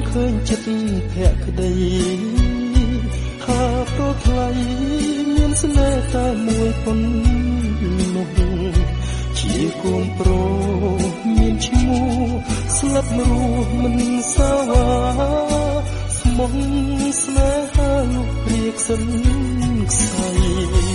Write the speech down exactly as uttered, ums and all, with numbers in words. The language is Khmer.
ឃើញចិត្តភក្តីហាប្រថ្លៃមានស្នេហ៍តែមួយប៉ុណ្ណោះជាគូនប្រមានឈ្មោះស្លាប់រស់មិនសាវាស្មោះស្នេហាលោកព្រាកសិនខ្សៃ